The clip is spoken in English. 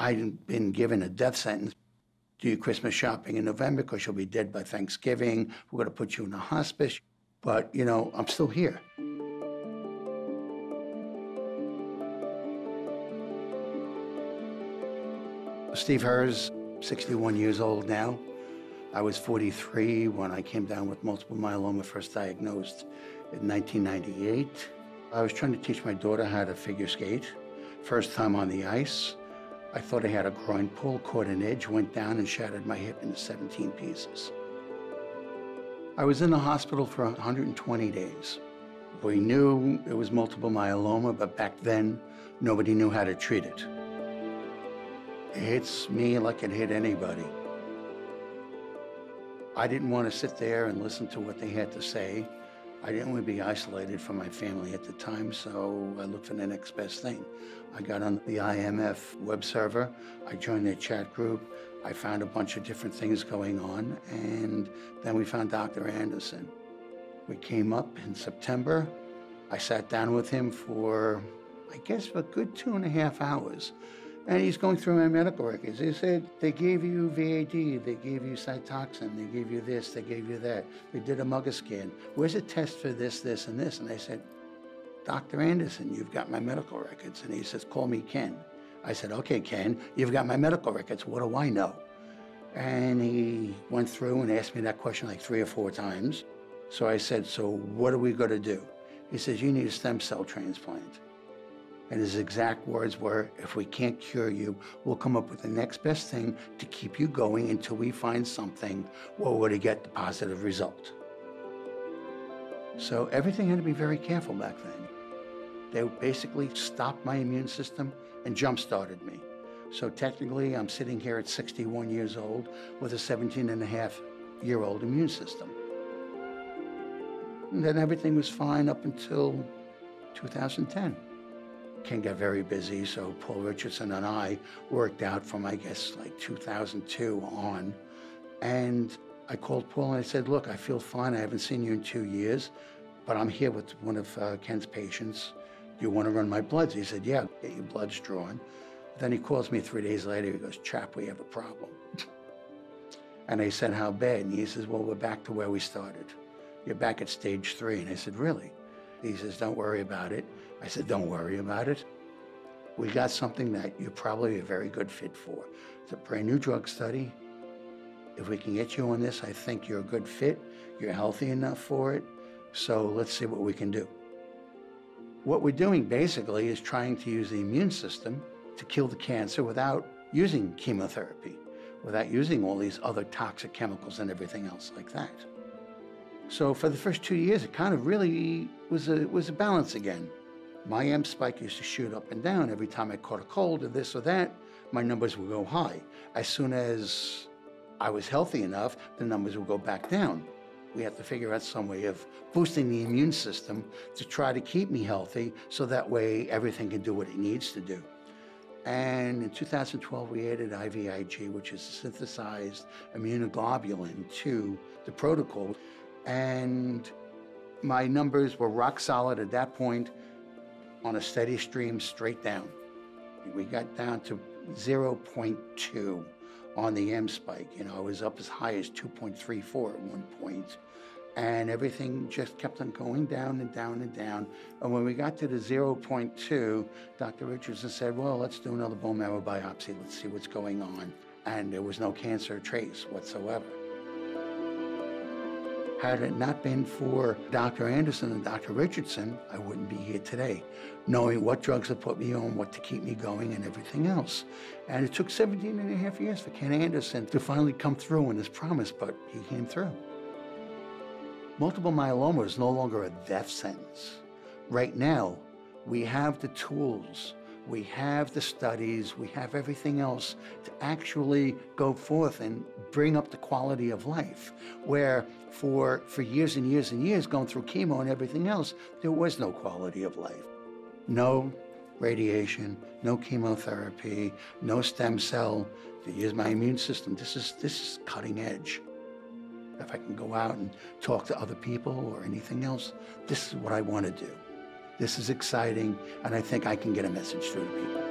I'd been given a death sentence. Do your Christmas shopping in November because you'll be dead by Thanksgiving. We're going to put you in a hospice. But, you know, I'm still here. Steve Herz, 61 years old now. I was 43 when I came down with multiple myeloma, first diagnosed in 1998. I was trying to teach my daughter how to figure skate. First time on the ice. I thought I had a groin pull, caught an edge, went down and shattered my hip into 17 pieces. I was in the hospital for 120 days. We knew it was multiple myeloma, but back then, nobody knew how to treat it. It hits me like it hit anybody. I didn't want to sit there and listen to what they had to say. I didn't want to be isolated from my family at the time, so I looked for the next best thing. I got on the IMF web server. I joined their chat group. I found a bunch of different things going on, and then we found Dr. Anderson. We came up in September. I sat down with him for, I guess, a good 2.5 hours. And he's going through my medical records. He said, they gave you VAD, they gave you Cytoxan, they gave you this, they gave you that. They did a mugger scan. Where's a test for this, this, and this? And I said, Dr. Anderson, you've got my medical records. And he says, call me Ken. I said, okay, Ken, you've got my medical records. What do I know? And he went through and asked me that question like 3 or 4 times. So I said, so what are we going to do? He says, you need a stem cell transplant. And his exact words were, if we can't cure you, we'll come up with the next best thing to keep you going until we find something where we're to get the positive result. So everything had to be very careful back then. They basically stopped my immune system and jump-started me. So technically, I'm sitting here at 61 years old with a 17-and-a-half-year-old immune system. And then everything was fine up until 2010. Ken got very busy, so Paul Richardson and I worked out from, I guess, like 2002 on. And I called Paul and I said, look, I feel fine. I haven't seen you in 2 years, but I'm here with one of Ken's patients. Do you want to run my bloods? He said, yeah, get your bloods drawn. Then he calls me 3 days later. He goes, Chap, we have a problem. And I said, how bad? And he says, well, we're back to where we started. You're back at stage 3. And I said, really? He says, don't worry about it. I said, don't worry about it. We got something that you're probably a very good fit for. It's a brand new drug study. If we can get you on this, I think you're a good fit. You're healthy enough for it. So let's see what we can do. What we're doing basically is trying to use the immune system to kill the cancer without using chemotherapy, without using all these other toxic chemicals and everything else like that. So for the first 2 years, it kind of really was a balance again. My M spike used to shoot up and down. Every time I caught a cold or this or that, my numbers would go high. As soon as I was healthy enough, the numbers would go back down. We have to figure out some way of boosting the immune system to try to keep me healthy so that way everything can do what it needs to do. And in 2012, we added IVIG, which is a synthesized immunoglobulin, to the protocol. And my numbers were rock solid at that point on a steady stream straight down. We got down to 0.2 on the M spike. You know, I was up as high as 2.34 at one point. And everything just kept on going down and down and down. And when we got to the 0.2, Dr. Richardson said, well, let's do another bone marrow biopsy. Let's see what's going on. And there was no cancer trace whatsoever. Had it not been for Dr. Anderson and Dr. Richardson, I wouldn't be here today, knowing what drugs to put me on, what to keep me going, and everything else. And it took 17.5 years for Ken Anderson to finally come through on his promise, but he came through. Multiple myeloma is no longer a death sentence. Right now, we have the tools, we have the studies, we have everything else to actually go forth and bring up the quality of life, where for years and years and years, going through chemo and everything else, there was no quality of life. No radiation, no chemotherapy, no stem cell to use my immune system. This is cutting edge. If I can go out and talk to other people or anything else, this is what I want to do. This is exciting, and I think I can get a message through to people.